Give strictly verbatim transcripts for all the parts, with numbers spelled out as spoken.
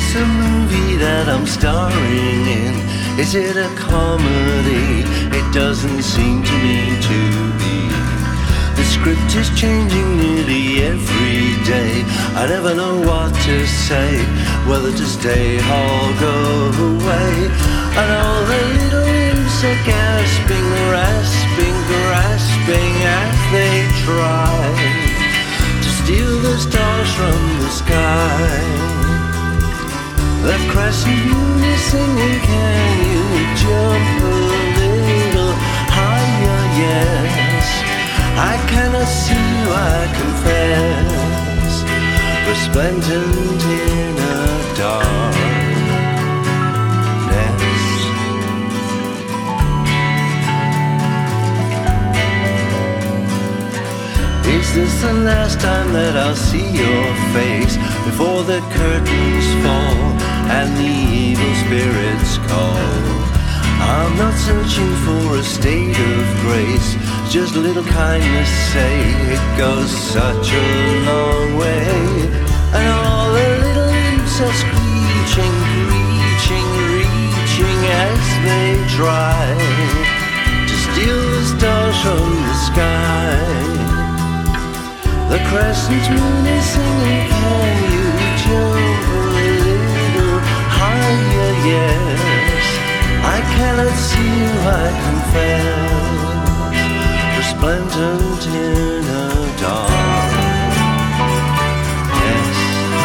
this a movie that I'm starring in? Is it a comedy? It doesn't seem to me to be. The script is changing nearly every day. I never know what to say, whether to stay or go away. And all the little imps are gasping, rasping, grasping as they try to steal the stars from the sky. The crescent moon is singing, can you jump a little higher? Yes, I cannot see you, I confess, resplendent in a darkness. Is this the last time that I'll see your face before the curtains fall and the evil spirits call? I'm not searching for a state of grace, just a little kindness, say it goes such a long way. And all the little imps are screeching, reaching, reaching as they try to steal the stars from the sky. The crescent moon is singing, can you jump a little higher? Yes, I cannot see you, I confess, resplendent in a dark. Yes.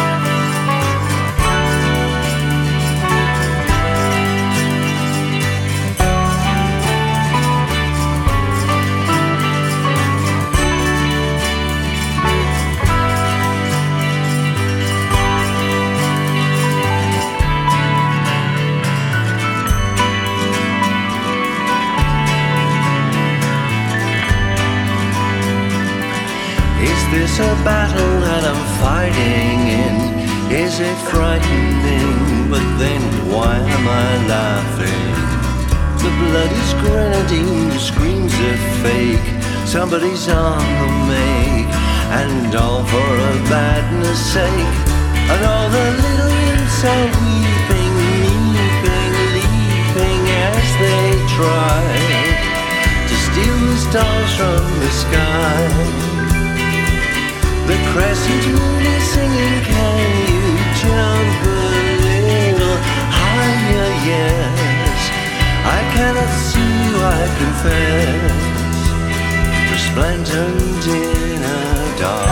Is this a battle that I'm fighting in? Is it frightening? But then why am I laughing? The blood is grenadine, the screams are fake. Somebody's on the make, and all for a badness sake. And all the little imps are weeping, leaping, leaping as they try to steal the stars from the sky. The crescent moon is singing, can you jump a little higher? Yes, I cannot see you, I confess, resplendent in a dark.